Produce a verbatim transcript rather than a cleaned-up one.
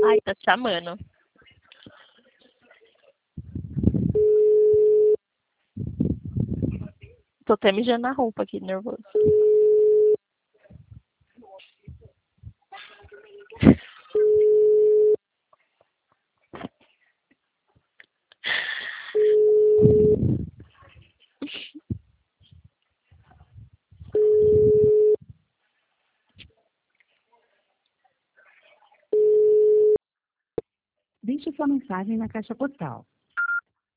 Ai, tá te chamando. Tô até mijando na roupa aqui, nervoso. Deixe sua mensagem na caixa postal.